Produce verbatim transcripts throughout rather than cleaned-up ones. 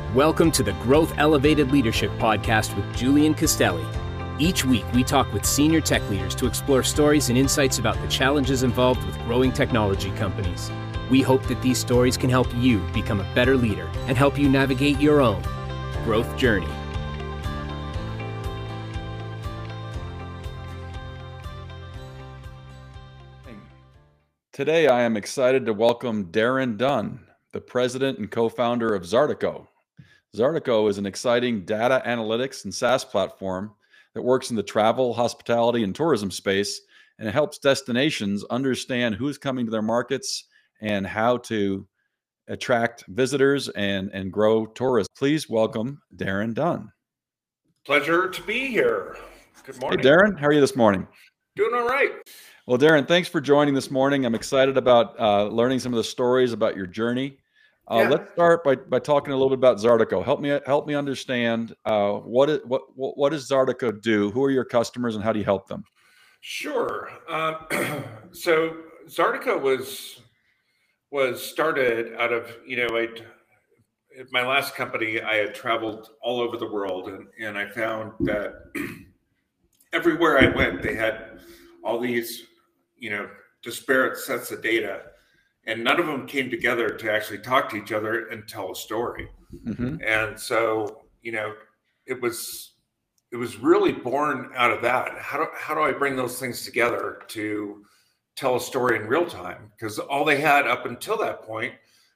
Welcome to the Growth Elevated Leadership Podcast with Julian Castelli. Each week, we talk with senior tech leaders to explore stories and insights about the challenges involved with growing technology companies. We hope that these stories can help you become a better leader and help you navigate your own growth journey. Today, I am excited to welcome Darren Dunn, the president and co-founder of Zartico. Zartico is an exciting data analytics and SaaS platform that works in the travel, hospitality, and tourism space, and it helps destinations understand who's coming to their markets and how to attract visitors and, and grow tourism. Please welcome Darren Dunn. Pleasure to be here. Good morning. Hey, Darren. How are you this morning? Doing all right. Well, Darren, thanks for joining this morning. I'm excited about uh, learning some of the stories about your journey. Uh, Yeah. Let's start by, by talking a little bit about Zartico. Help me help me understand uh, what, is, what what what does Zartico do? Who are your customers, and how do you help them? Sure. Um, so Zartico was was started out of, you know, I at my last company, I had traveled all over the world, and, and I found that everywhere I went, they had all these, you know, disparate sets of data, and none of them came together to actually talk to each other and tell a story. Mm-hmm. And so, you know, it was it was really born out of that. How do how do I bring those things together to tell a story in real time? Because all they had up until that point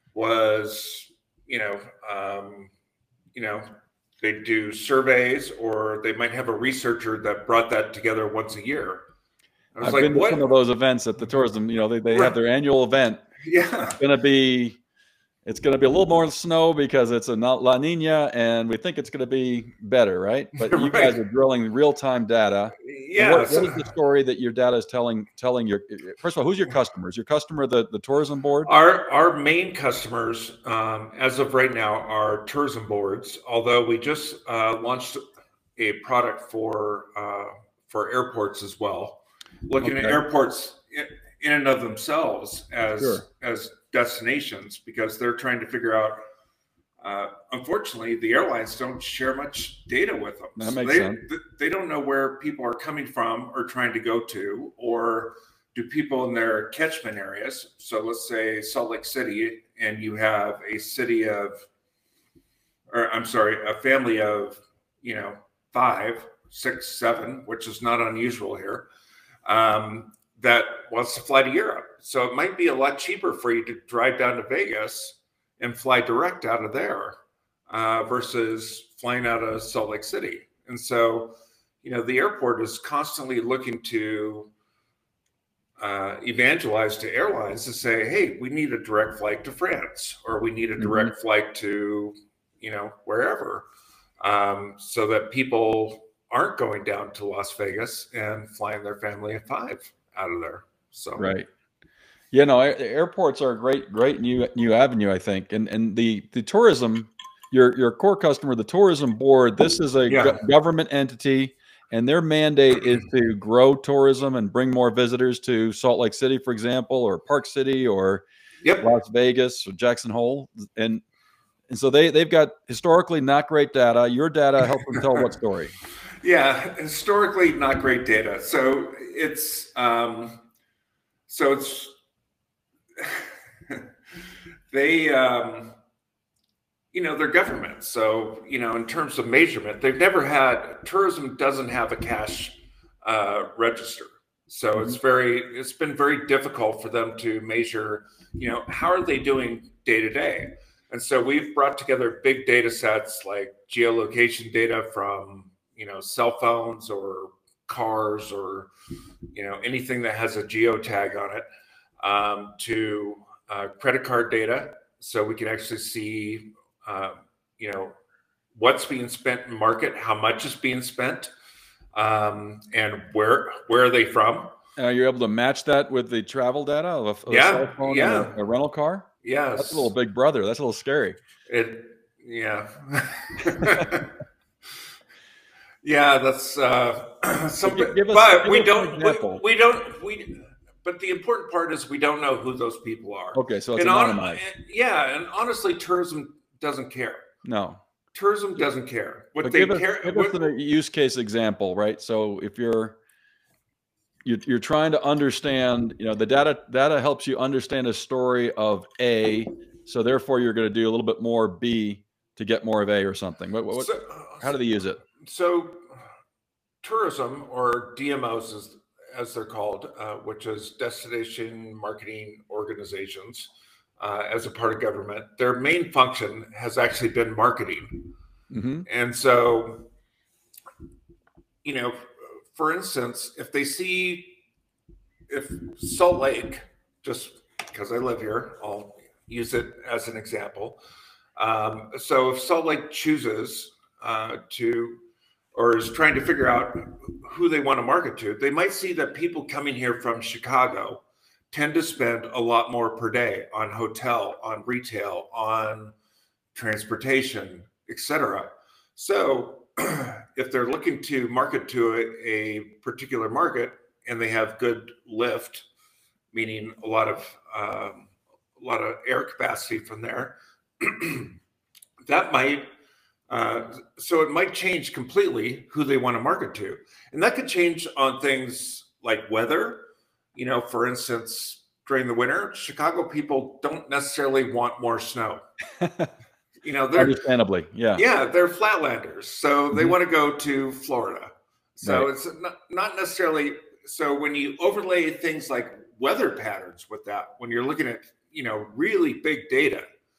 was, you know, um, you know, they do surveys, or they might have a researcher that brought that together once a year. I was I've like, been to what? some of those events at the tourism. You know, they, they Right. have their annual event. Yeah. It's gonna be it's gonna be a little more snow because it's a not La Nina, and we think it's gonna be better, right? But you Right. guys are drilling real time data. Yeah. And What, so- what is the story that your data is telling? Telling your first of all, who's your customers? Your customer, the the tourism board. Our our main customers, um, as of right now, are tourism boards. Although we just uh, launched a product for uh, for airports as well, looking at Okay. airports in, in and of themselves as Sure. as destinations, because they're trying to figure out. Uh, unfortunately, the airlines don't share much data with them. That makes they, sense. th- They don't know where people are coming from or trying to go to, or do people in their catchment areas. So let's say Salt Lake City, and you have a city of, or I'm sorry, a family of, you know, five, six, seven, which is not unusual here, um, that wants to fly to Europe. So it might be a lot cheaper for you to drive down to Vegas and fly direct out of there uh, versus flying out of Salt Lake City. And so, you know, the airport is constantly looking to uh, evangelize to airlines to say, hey, we need a direct flight to France, or we need a direct Mm-hmm. flight to, you know, wherever, um, so that people aren't going down to Las Vegas and flying their family of five out of there. So, Right. Yeah, no, air- airports are a great, great new new avenue, I think. And and the the tourism, your your core customer, the tourism board, this is a Yeah. go- government entity, and their mandate is to grow tourism and bring more visitors to Salt Lake City, for example, or Park City, or Yep. Las Vegas, or Jackson Hole. And and so they they've got historically not great data. Your data helps them tell what story. Yeah, historically not great data. So it's um, so it's they um, you know, they're government. So, you know, in terms of measurement, they've never had, tourism doesn't have a cash uh, register. So it's very it's been very difficult for them to measure, you know, how are they doing day to day. And so we've brought together big data sets like geolocation data from, you know, cell phones or cars, or, you know, anything that has a geotag on it, um, to uh, credit card data. So we can actually see, uh, you know, what's being spent in market, how much is being spent, um, and where where are they from. And are you able to match that with the travel data of a, of a Yeah, cell phone yeah. and a, a rental car? Yes. That's a little big brother. That's a little scary. It, yeah. Yeah, that's uh, something. Give- give us- but give we us an don't. example. We, we don't. We. But the important part is we don't know who those people are. Okay, so it's And hon- anonymized. and- yeah, and honestly, tourism doesn't care. No. tourism doesn't care. What But they give us, care. give What, us a use case example, right? So if you're, you're you're trying to understand, you know, the data data helps you understand a story of A, so therefore you're going to do a little bit more B to get more of A or something. What, what so, how do they use it? So tourism, or D M Os as, as they're called, uh, which is destination marketing organizations, uh, as a part of government, their main function has actually been marketing. Mm-hmm. And so, you know, for instance, if they see, if Salt Lake, just because I live here, I'll use it as an example. Um, so if Salt Lake chooses uh, to, or is trying to figure out who they want to market to, they might see that people coming here from Chicago tend to spend a lot more per day on hotel, on retail, on transportation, et cetera. So if they're looking to market to a, a particular market and they have good lift, meaning a lot of um, a lot of air capacity from there, that might uh, so it might change completely who they want to market to, and that could change on things like weather. You know, for instance, during the winter, Chicago people don't necessarily want more snow. You know, they're understandably, yeah, yeah, they're flatlanders, so they mm-hmm. want to go to Florida. So right. it's not, not necessarily. So when you overlay things like weather patterns with that, when you're looking at, you know, really big data,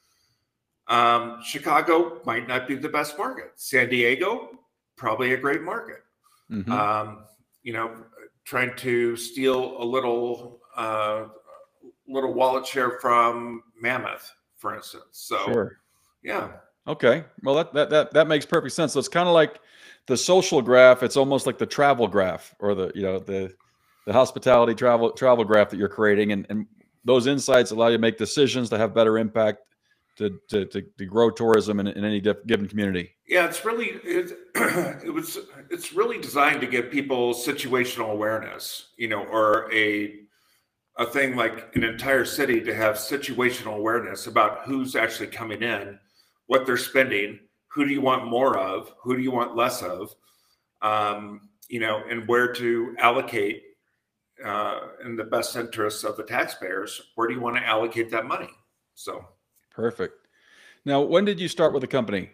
um, Chicago might not be the best market. San Diego, probably a great market. Mm-hmm. Um, you know, trying to steal a little uh, little wallet share from Mammoth, for instance. So. Sure. Yeah. Okay. Well, that, that, that, that makes perfect sense. So it's kind of like the social graph. It's almost like the travel graph, or the, you know, the, the hospitality travel, travel graph that you're creating. And, and those insights allow you to make decisions to have better impact to, to, to, to grow tourism in, in any given community. Yeah, it's really, it, it was, it's really designed to give people situational awareness, you know, or a, a thing like an entire city to have situational awareness about who's actually coming in, what they're spending, who do you want more of, who do you want less of, um, you know, and where to allocate uh, in the best interests of the taxpayers. Where do you want to allocate that money? So, perfect. Now, when did you start with the company?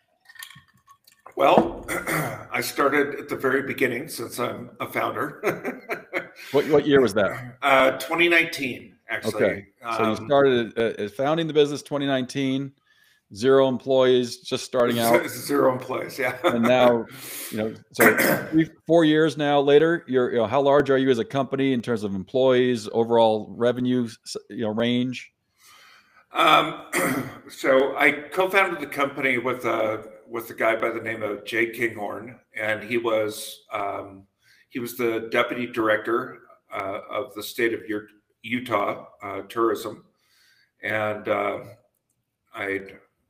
Well, I started at the very beginning, since I'm a founder. what what year was that? Uh, twenty nineteen, actually. Okay, so um, you started uh, founding the business twenty nineteen. Zero employees, just starting out. Zero employees, yeah. And now, you know, so three, four years now later, you're, you know, how large are you as a company in terms of employees, overall revenue, you know, range? Um, so I co-founded the company with a with a guy by the name of Jay Kinghorn, and he was um, he was the deputy director uh, of the state of Utah uh, tourism, and uh, I.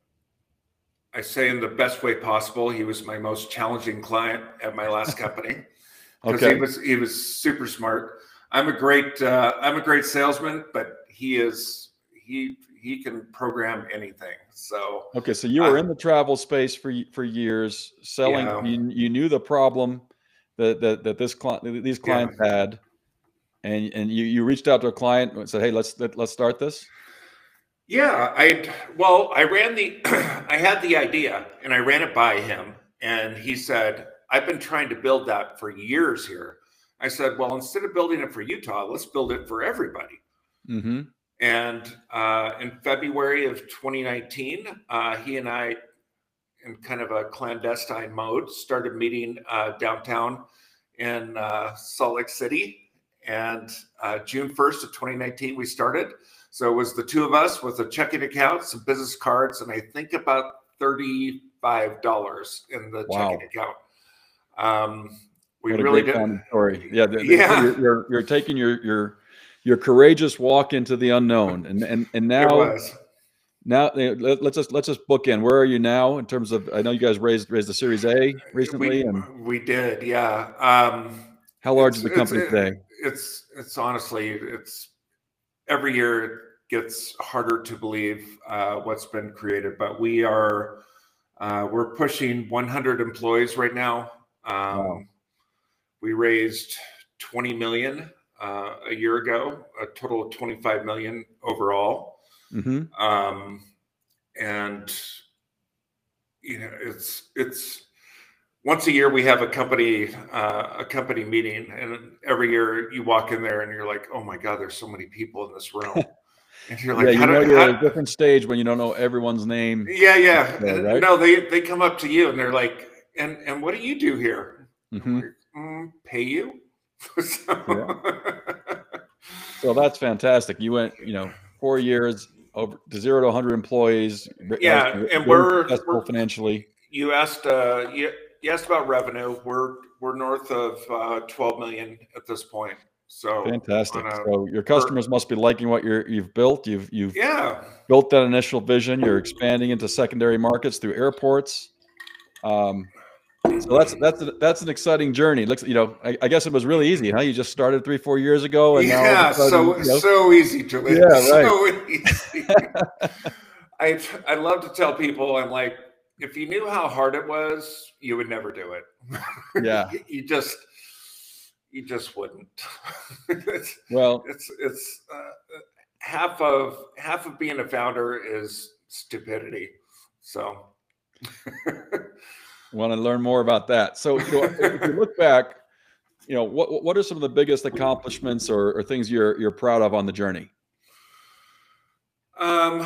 I say in the best way possible, he was my most challenging client at my last company, because okay. he was he was super smart. I'm a great uh, I'm a great salesman, but he is he he can program anything. So okay, so you were uh, in the travel space for for years, selling. Yeah. You, you knew the problem that that that this client these clients Yeah. had, and and you you reached out to a client and said, "Hey, let's let, let's start this." Yeah, I well, I ran the, I had the idea and I ran it by him, and he said, "I've been trying to build that for years here." I said, "Well, instead of building it for Utah, let's build it for everybody." Mm-hmm. And uh, in February of twenty nineteen, uh, he and I, in kind of a clandestine mode, started meeting uh, downtown in uh, Salt Lake City. And uh, June first of twenty nineteen, we started. So it was the two of us with a checking account, some business cards, and I think about thirty-five dollars in the Wow. checking account. Um, we what a really great did. Story. Yeah. The, Yeah. You're, you're, you're taking your, your, your courageous walk into the unknown. And, and, and now, It was. now let, let's just, let's just bookend. Where are you now in terms of, I know you guys raised, raised the Series A recently. We, and we did. Yeah. Um, how large is the company it's, today? It's, it's honestly, it's, every year it gets harder to believe uh, what's been created, but we are Uh, we're pushing one hundred employees right now. Um, wow. We raised twenty million uh, a year ago, a total of twenty-five million overall. Mm-hmm. Um, and you know, it's it's once a year we have a company uh, a company meeting, and every year you walk in there and you're like, oh my God, there's so many people in this room. And you're like, yeah, you how know, do, you're how, at a different stage when you don't know everyone's name. Yeah, yeah. So, right? No, they they come up to you and they're like, and and what do you do here? Mm-hmm. Like, mm, pay you. so, yeah. So that's fantastic. You went, you know, four years over to zero to one hundred employees. Yeah, and we're, successful we're financially. You asked, uh, you, you asked about revenue. We're we're north of uh, twelve million at this point. So fantastic. A, so your customers per, must be liking what you're you've built. You've you've yeah. built that initial vision. You're expanding into secondary markets through airports. Um, so that's that's a, that's an exciting journey. Looks, you know, I, I guess it was really easy, huh? You just started three, four years ago, and yeah, now sudden, so you know, so easy to live. Yeah, right. So easy. I I love to tell people, I'm like, if you knew how hard it was, you would never do it. Yeah, you just you just wouldn't. it's, well, it's it's uh, half of half of being a founder is stupidity. So. Want to learn more about that. So, you know, if you look back, you know, what what are some of the biggest accomplishments or, or things you're you're proud of on the journey? Um,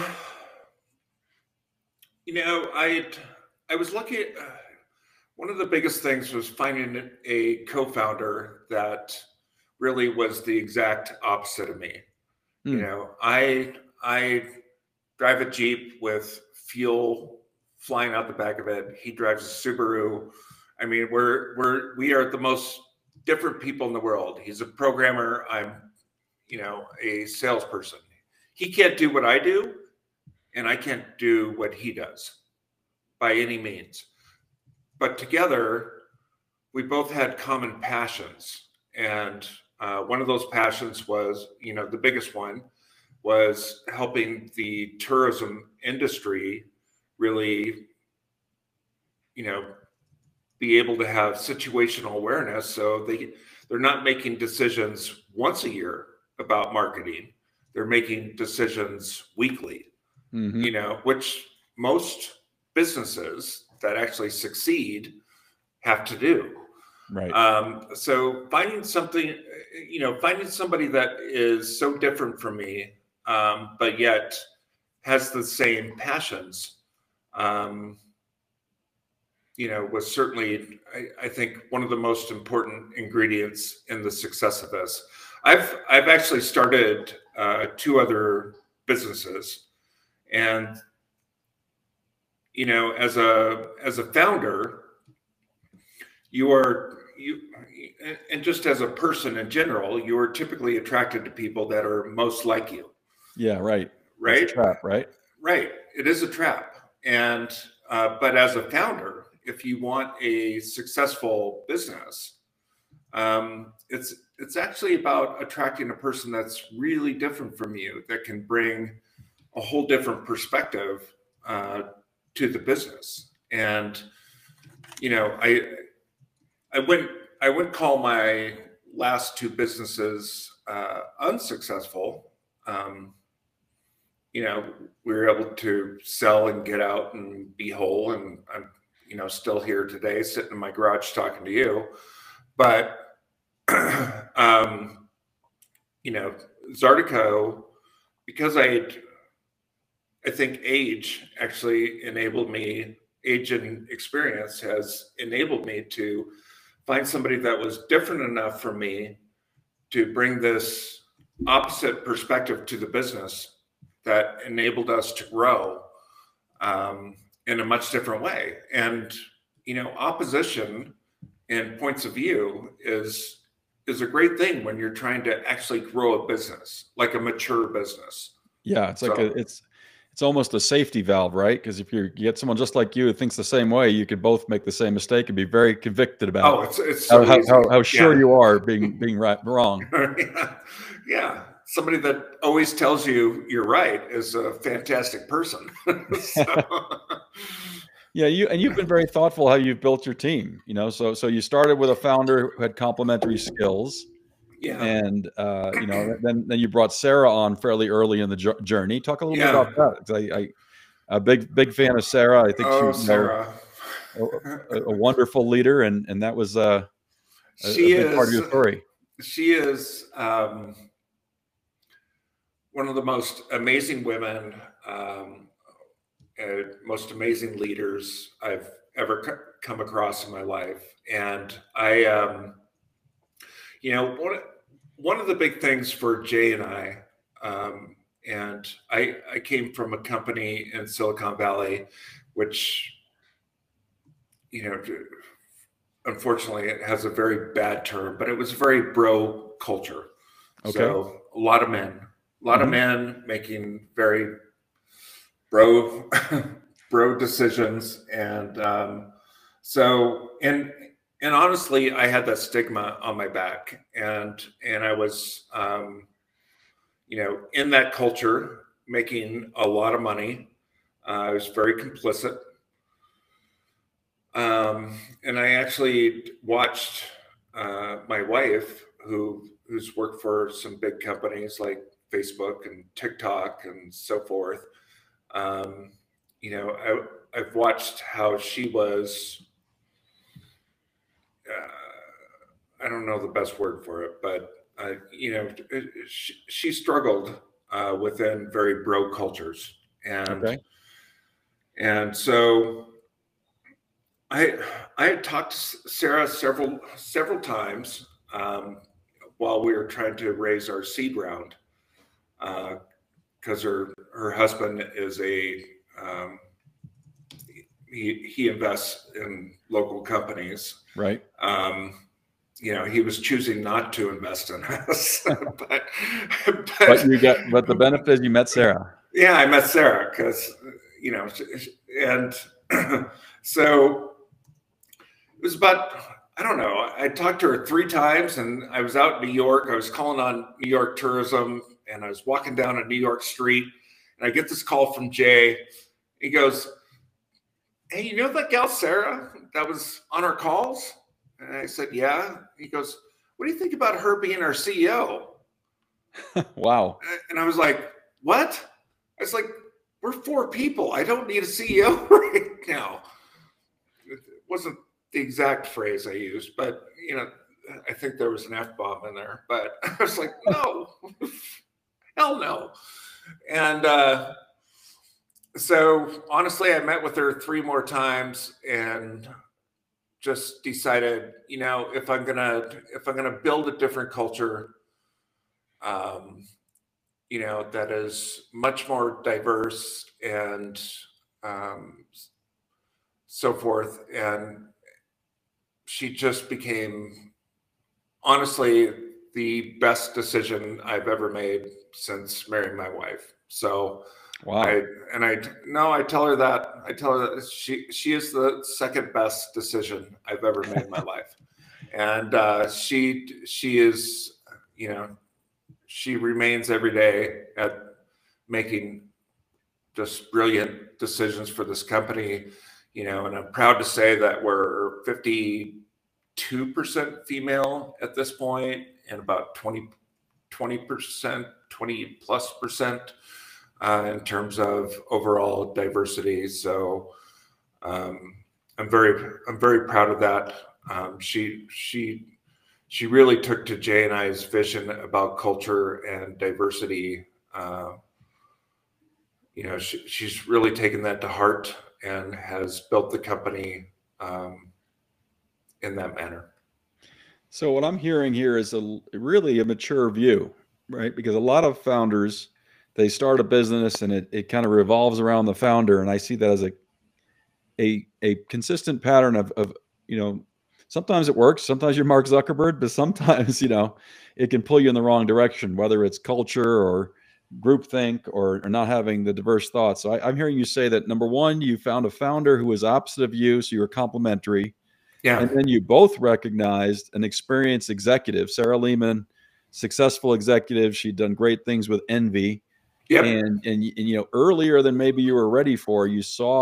you know, I I was lucky. Uh, one of the biggest things was finding a co-founder that really was the exact opposite of me. Mm. You know, I I drive a Jeep with fuel flying out the back of it. He drives a Subaru. I mean, we're we're we are the most different people in the world. He's a programmer. I'm, you know, a salesperson. He can't do what I do, and I can't do what he does by any means. But together, we both had common passions. And uh, one of those passions was, you know, the biggest one was helping the tourism industry really, you know, be able to have situational awareness. So they, they're not making decisions once a year about marketing. They're making decisions weekly, mm-hmm. you know, which most businesses that actually succeed have to do. Right. Um, so finding something, you know, finding somebody that is so different from me, um, but yet has the same passions, um, you know, was certainly, I, I think, one of the most important ingredients in the success of this. I've I've actually started uh, two other businesses, and you know, as a as a founder, you are you, and just as a person in general, you are typically attracted to people that are most like you. Yeah, right. Right. It's a trap, right? Right. It is a trap, and uh, but as a founder, if you want a successful business, um, it's it's actually about attracting a person that's really different from you, that can bring a whole different perspective uh, to the business. And you know, I I wouldn't I wouldn't call my last two businesses uh, unsuccessful. Um, you know, we were able to sell and get out and be whole, and I'm, you know, still here today, sitting in my garage talking to you. But, um, you know, Zartico, because I, I think age actually enabled me, age and experience has enabled me to find somebody that was different enough from me to bring this opposite perspective to the business that enabled us to grow um, in a much different way. And, you know, opposition and points of view is, is a great thing when you're trying to actually grow a business, like a mature business. Yeah. It's like, so, a, it's, it's almost a safety valve, right? Because if you're, you get someone just like you who thinks the same way, you could both make the same mistake and be very convicted about oh, it's, it's so how, easy. how, how sure yeah. you are being, being right, wrong. yeah. yeah. Somebody that always tells you you're right is a fantastic person. so, Yeah, you and you've been very thoughtful how you've built your team. You know, so so you started with a founder who had complementary skills, Yeah. and uh, you know, then then you brought Sarah on fairly early in the jo- journey. Talk a little Yeah. bit about that. 'Cause I, I a big big fan of Sarah. I think Oh, she's, you know, Sarah. a, a wonderful leader, and and that was uh, a, She a big is. part of your story. She is um, one of the most amazing women, um, and most amazing leaders I've ever c- come across in my life. And I, um, you know, one one of the big things for Jay and I, um, and I, I came from a company in Silicon Valley, which, you know, unfortunately, it has a very bad term, but it was a very bro culture. Okay. So a lot of men, a lot Mhm. of men making very bro bro decisions, and um, so and and honestly, I had that stigma on my back, and and I was, um, you know, in that culture, making a lot of money. Uh, I was very complicit. Um, and I actually watched uh, my wife, who who's worked for some big companies like Facebook and TikTok and so forth. Um, you know, I, I've watched how she was. Uh, I don't know the best word for it, but uh, you know, she, she struggled uh, within very bro cultures, and Okay. and so I I had talked to Sarah several several times um, while we were trying to raise our seed round, because uh, her her husband is a um, he he invests in local companies. Right. Um, you know, he was choosing not to invest in us, but, but But you got but the benefit is you met Sarah. Yeah, I met Sarah because you know, and so. It was about, I don't know, I talked to her three times, and I was out in New York. I was calling on New York tourism, and I was walking down a New York street, and I get this call from Jay. He goes, "Hey, you know that gal Sarah that was on our calls?" And I said, "Yeah." He goes, "What do you think about her being our C E O?" Wow. And I was like, "What?" I was like, "We're four people. I don't need a C E O right now." It wasn't the exact phrase I used, but you know, I think there was an F bomb in there. But I was like, no, hell no. And uh, so honestly, I met with her three more times and just decided, you know, if I'm gonna if I'm gonna build a different culture, um, you know, that is much more diverse and um, so forth, and she just became, honestly, the best decision I've ever made since marrying my wife. So, Wow. I and I no, I tell her that I tell her that she she is the second best decision I've ever made in my life, and uh, she she is, you know, she remains every day at making just brilliant decisions for this company. You know, and I'm proud to say that we're fifty-two percent female at this point, and about twenty, twenty percent, twenty plus percent uh, in terms of overall diversity. So um, I'm very, I'm very proud of that. Um, she, she, she really took to Jay and I's vision about culture and diversity. Uh, you know, she, she's really taken that to heart and has built the company um, in that manner. So what I'm hearing here is a really a mature view, right? Because a lot of founders, they start a business and it, it kind of revolves around the founder. And I see that as a a, a consistent pattern of, of, you know, sometimes it works, sometimes you're Mark Zuckerberg, but sometimes, you know, it can pull you in the wrong direction, whether it's culture or groupthink or, or not having the diverse thoughts. So I, I'm hearing you say that, number one, you found a founder who was opposite of you, so you were complementary. Yeah. And then you both recognized an experienced executive, Sarah Lehman, successful executive. She'd done great things with Envy. Yep. And, and, and, you know, earlier than maybe you were ready for, you saw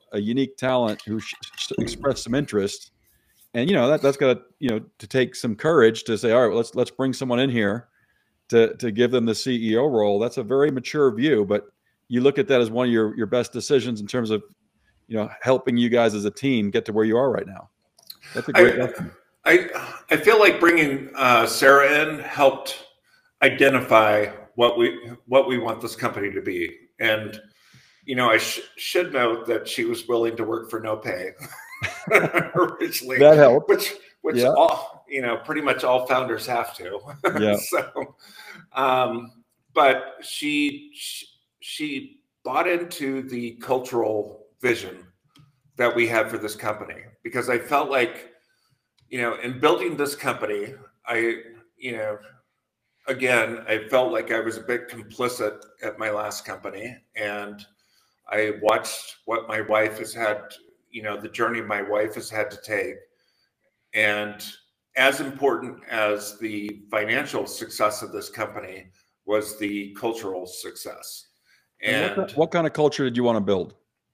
a unique talent who sh- sh- expressed some interest. And, you know, that, that's got to, you know, to take some courage to say, all right, well, let's, let's bring someone in here to, to give them the C E O role. That's a very mature view, but you look at that as one of your, your best decisions in terms of, you know, helping you guys as a team get to where you are right now. That's a great I, lesson. I, I feel like bringing uh, Sarah in helped identify what we, what we want this company to be. And, you know, I sh- should note that she was willing to work for no pay. Originally, that helped. Which, which yeah. all you know, pretty much all founders have to. Yeah. so, um, but she, she she bought into the cultural vision that we had for this company, because I felt like, you know, in building this company, I, you know, again, I felt like I was a bit complicit at my last company, and I watched what my wife has had. You know, the journey my wife has had to take. And as important as the financial success of this company was the cultural success. And, and what, what kind of culture did you want to build?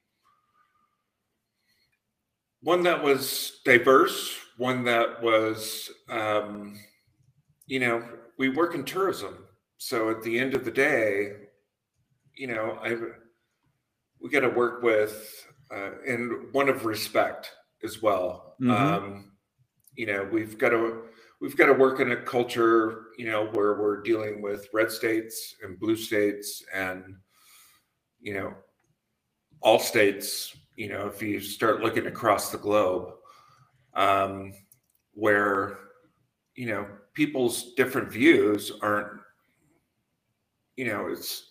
One that was diverse, one that was, um, you know, we work in tourism. So at the end of the day, you know, I we got to work with, Uh, and one of respect as well. Mm-hmm. Um, you know, we've got to we've got to work in a culture, you know, where we're dealing with red states and blue states, and you know, all states. You know, if you start looking across the globe, um, where you know people's different views aren't, you know, it's.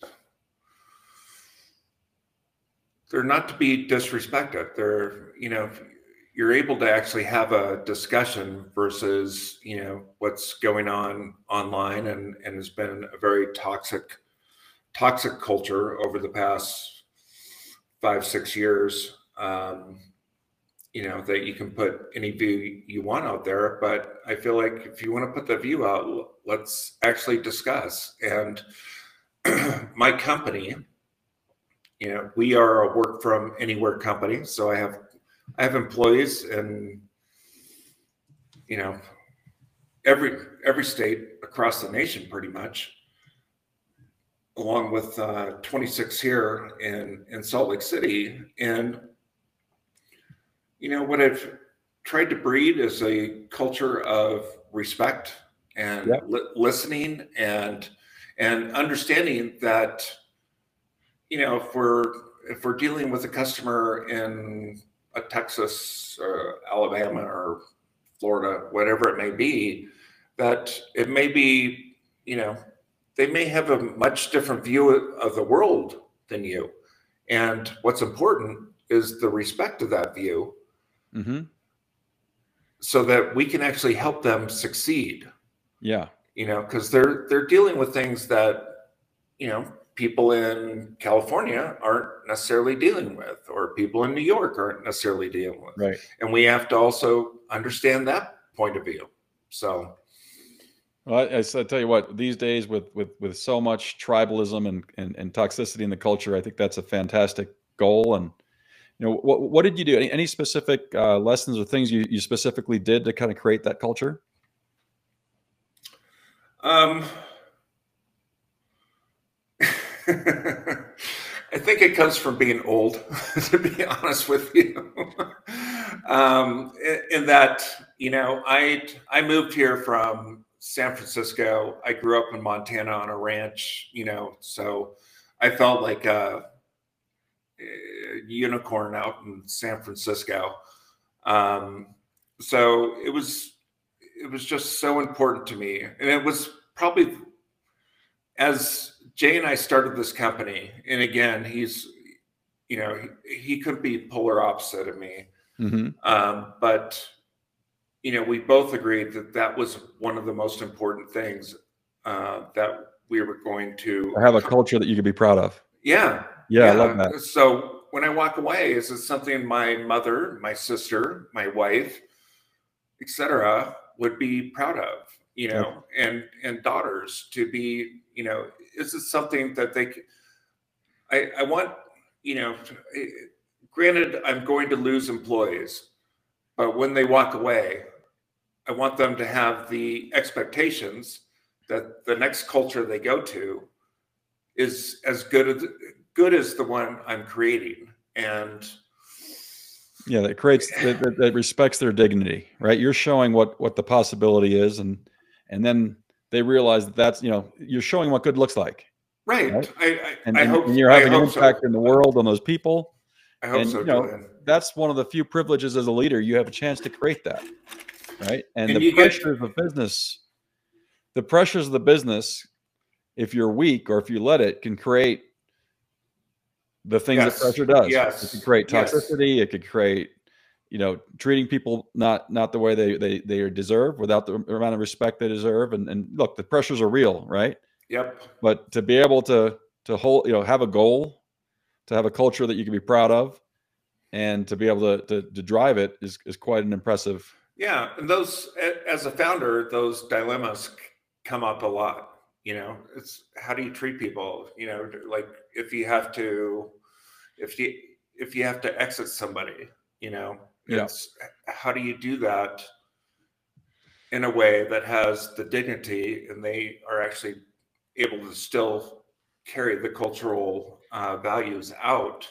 They're not to be disrespected. They're, you know, you're able to actually have a discussion versus, you know, what's going on online, and, and has been a very toxic, toxic culture over the past five, six years. Um, you know, that you can put any view you want out there, but I feel like if you want to put the view out, let's actually discuss. And my company, you know, we are a work from anywhere company. So I have, I have employees in, you know, every, every state across the nation, pretty much, along with uh, twenty-six here in, in Salt Lake City. And, you know, what I've tried to breed is a culture of respect and yep. li- listening and, and understanding that, you know, if we're if we're dealing with a customer in a Texas or Alabama or Florida, whatever it may be, that it may be, you know, they may have a much different view of the world than you. And what's important is the respect of that view, mm-hmm. so that we can actually help them succeed. Yeah. You know, because they're they're dealing with things that, you know, people in California aren't necessarily dealing with, or people in New York aren't necessarily dealing with. Right. And we have to also understand that point of view. So, well, I, I tell you what, these days with with with so much tribalism and, and and toxicity in the culture, I think that's a fantastic goal. And you know, what what did you do? Any, any specific uh, lessons or things you you specifically did to kind of create that culture? Um. I think it comes from being old, to be honest with you. um, in, in that, you know, I I moved here from San Francisco. I grew up in Montana on a ranch, you know, so I felt like a, a unicorn out in San Francisco. Um, so it was it was just so important to me, and it was probably, as Jay and I started this company, and again, he's, you know, he, he could be polar opposite of me. Mm-hmm. Um, but, you know, we both agreed that that was one of the most important things uh, that we were going to have a culture that you could be proud of. Yeah. Yeah, yeah. I love that. So when I walk away, is it something my mother, my sister, my wife, et cetera, would be proud of, you know, yeah. and, and daughters to be, you know, is it something that they, I, I want, you know, granted, I'm going to lose employees, but when they walk away, I want them to have the expectations that the next culture they go to is as good as good as the one I'm creating. And yeah, that creates that, that, that respects their dignity, right? You're showing what what the possibility is, and and then they realize that that's, you know, you're showing what good looks like. Right. Right? I, I, And, I and, hope and you're having I an hope impact so. in the world on those people. I hope And so, you know, Julian. that's one of the few privileges as a leader. You have a chance to create that, right? And, And the you get- pressures of business, the pressures of the business, if you're weak or if you let it, can create the things Yes. that pressure does. Yes. It could create Yes. toxicity. It could create, you know, treating people not not the way they they they deserve, without the amount of respect they deserve. And and look, the pressures are real, right? Yep. But to be able to to hold, you know, have a goal, to have a culture that you can be proud of, and to be able to to, to drive it is is quite an impressive. Yeah, and those, as a founder, those dilemmas come up a lot. You know, it's how do you treat people? You know, like if you have to, if you if you have to exit somebody, you know, Yeah. it's how do you do that in a way that has the dignity, and they are actually able to still carry the cultural uh, values out.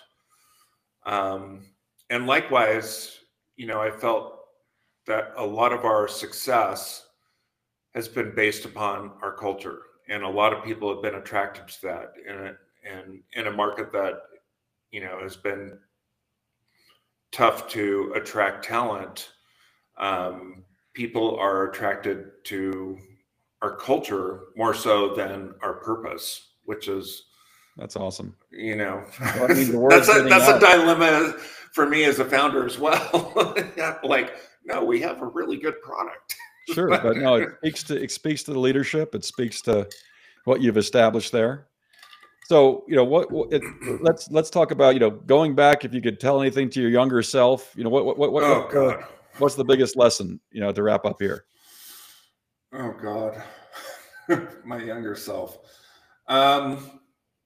Um, and likewise, you know, I felt that a lot of our success has been based upon our culture, and a lot of people have been attracted to that in a, and in a market that, you know, has been tough to attract talent. Um, people are attracted to our culture more so than our purpose, which is, That's awesome. you know, Well, that means the that's word's a getting that's a out. dilemma for me as a founder as well. Like, no, we have a really good product. Sure, but no, it speaks to it speaks to the leadership. It speaks to what you've established there. So, you know, what, what it, let's let's talk about, you know, going back. If you could tell anything to your younger self, you know, what what what, what Oh what's, the, God. what's the biggest lesson, you know, to wrap up here? Oh God. My younger self. Um,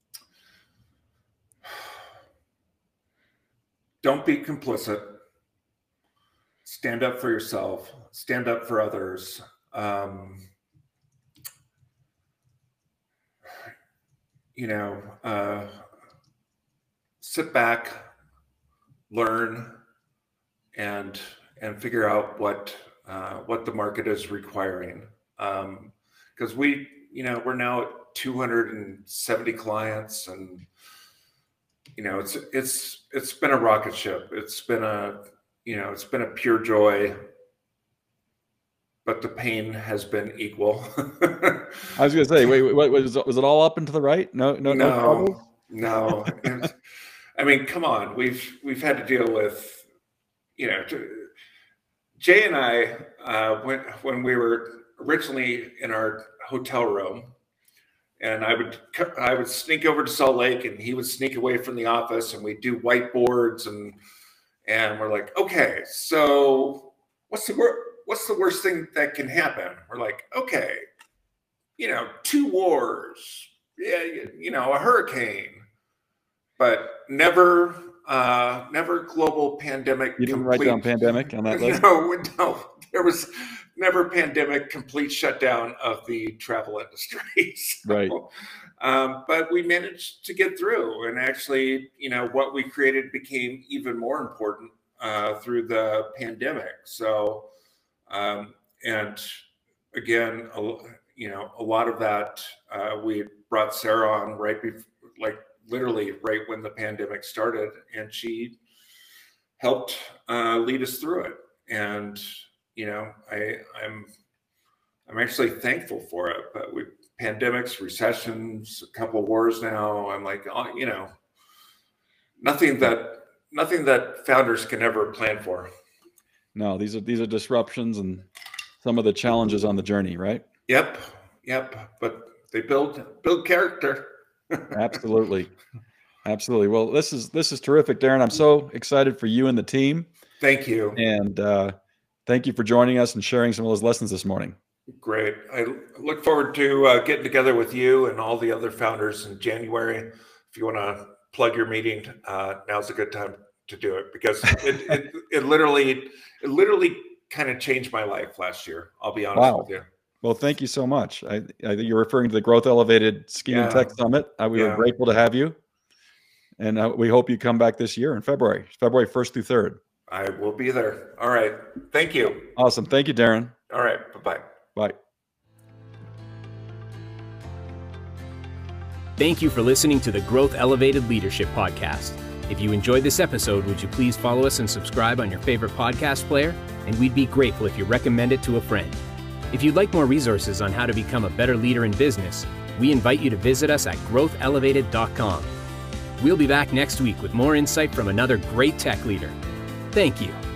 don't be complicit. Stand up for yourself. Stand up for others. Um, you know, uh, sit back, learn, and and figure out what uh, what the market is requiring. Because um, we, you know, we're now at two hundred seventy clients, and you know, it's it's it's been a rocket ship. It's been a you know, it's been a pure joy, but the pain has been equal. I was going to say, wait, wait, wait, was, was it all up and to the right? No, no, no. No, no. It's- I mean, come on. We've we've had to deal with, you know, Jay and I uh, when when we were originally in our hotel room, and I would I would sneak over to Salt Lake, and he would sneak away from the office, and we'd do whiteboards, and and we're like, okay, so what's the wor- what's the worst thing that can happen? We're like, okay, you know, two wars, yeah, you know, a hurricane, but never, uh, never global pandemic. You didn't write down pandemic on that list? No, no, there was never pandemic, complete shutdown of the travel industry. So, Right. um, but we managed to get through, and actually, you know, what we created became even more important uh, through the pandemic. So, um, and again, a, you know, a lot of that uh, we brought Sarah on right before, like literally right when the pandemic started, and she helped uh, lead us through it. And you know, I, I'm I'm actually thankful for it. But we pandemics, recessions, a couple of wars now. I'm like, oh, you know, nothing that nothing that founders can ever plan for. No, these are these are disruptions and some of the challenges on the journey, right? Yep, yep. But they build build character. Absolutely, absolutely. Well, this is this is terrific, Darren. I'm so excited for you and the team. Thank you. And uh, thank you for joining us and sharing some of those lessons this morning. Great. I look forward to uh, getting together with you and all the other founders in January. If you want to plug your meeting, uh, now's a good time to do it because it, it, it literally, it literally kind of changed my life last year. I'll be honest Wow. with you. Well, thank you so much. I, I think you're referring to the Growth Elevated Ski Yeah. and Tech Summit. Uh, we Yeah. were grateful to have you. And uh, we hope you come back this year in February, February first through third. I will be there. All right. Thank you. Awesome. Thank you, Darren. All right. Bye-bye. Bye. Thank you for listening to the Growth Elevated Leadership Podcast. If you enjoyed this episode, would you please follow us and subscribe on your favorite podcast player? And we'd be grateful if you recommend it to a friend. If you'd like more resources on how to become a better leader in business, we invite you to visit us at growth elevated dot com. We'll be back next week with more insight from another great tech leader. Thank you.